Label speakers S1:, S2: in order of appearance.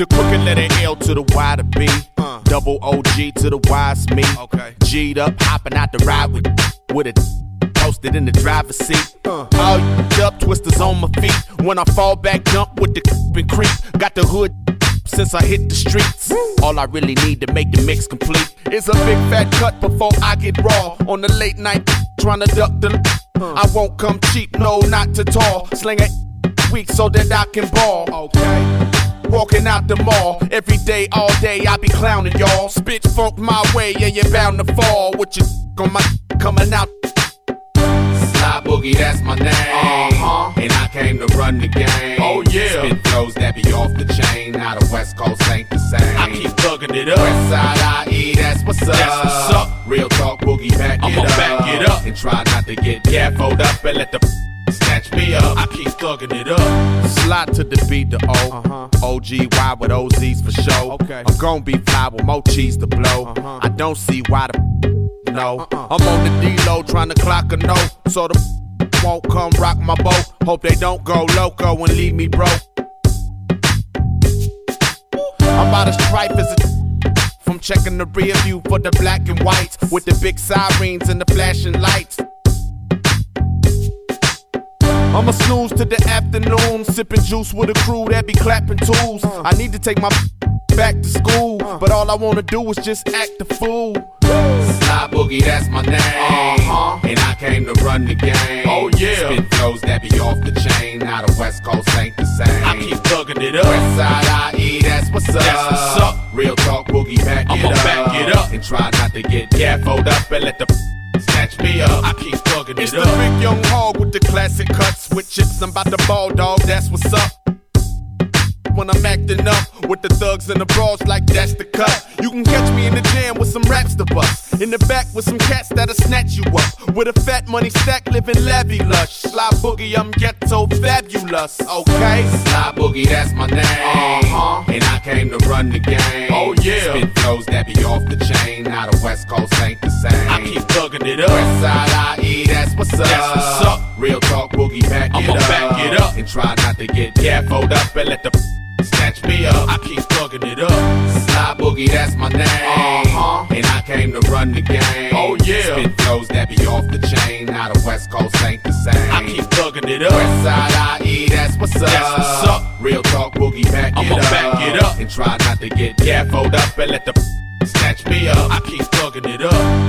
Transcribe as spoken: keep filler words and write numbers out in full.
S1: The crooked letter L to the Y to B. Uh. Double O G to the Y's me. Okay. G'd up, hopping out the ride with with it. Posted in the driver's seat. Uh. All up, twisters on my feet. When I fall back, jump with the and creep. Got the hood since I hit the streets. Woo. All I really need to make the mix complete is a big fat cut before I get raw. On the late night, trying to duck the. Uh. I won't come cheap, no, not to tall. Sling it weak so that I can ball. Okay. Walking out the mall, every day, all day, I be clowning y'all. Spit funk my way, and you're bound to fall. With your on my coming out. Sly Boogie, that's my name. Uh-huh. And I came to run the game. Oh yeah. Spit flows that be off the chain. Now the West Coast ain't the same. I keep thugging it up. West Side I E, that's what's up. That's what's up. Real talk, Boogie, back it I'ma up. back it up. And try not to get gaffled up and let the snatch me up. I keep thugging it up. Slide to the beat, the O. Uh-huh. O G Y with O Z's for show. Okay. I'm gon' be fly with more cheese to blow. Uh-huh. I don't see why the no. Uh-uh. I'm on the D-Lo trying to clock a note. So the won't come rock my boat. Hope they don't go loco and leave me broke. I'm about as tripe as a from checking the rear view for the black and whites with the big sirens and the flashing lights. I'm a snooze to the afternoon, sipping juice with a crew that be clapping tools. Uh. I need to take my back to school, uh. but all I wanna do is just act the fool. Sly Boogie, that's my name. Uh-huh. And I came to run the game. Oh yeah. Spit flows that be off the chain. Now the West Coast ain't the same. I keep thugging it up. West Side I E, that's what's up. That's what's up. Real talk, Boogie, back I'ma it up. back it up. And try not to get gaffled up and let the snatch me up. I keep thugging it it's up. It's the big young hog with the classic cuts. With chips, I'm about to ball, dog, that's what's up. When I'm acting up with the thugs and the bras like that's the cut. You can catch me in the jam with some raps to bust. In the back with some cats that'll snatch you up. With a fat money stack, living levy lush. Sly Boogie, I'm ghetto fabulous, okay? Sly Boogie, that's my name. Uh-huh. And I came to run the game. Oh yeah. Spit flows that be off the chain. Now the West Coast ain't the same. I keep thugging it up. West Side I E, that's what's up. That's what's up. Real talk, Boogie, back I'ma it up. back it up. And try not to get gaffled up and let the snatch me up. I keep thugging it up. Sly Boogie, that's my name. Uh-huh. And I came to run the game. Oh yeah. Spit flows that be off the chain. Now the West Coast ain't the same. I keep thugging it up. West Side I E, that's what's up. That's what's up. Real talk, Boogie, back I'ma it up. back it up. And try not to get gaffled up and let the snatch me up. I keep thugging it up.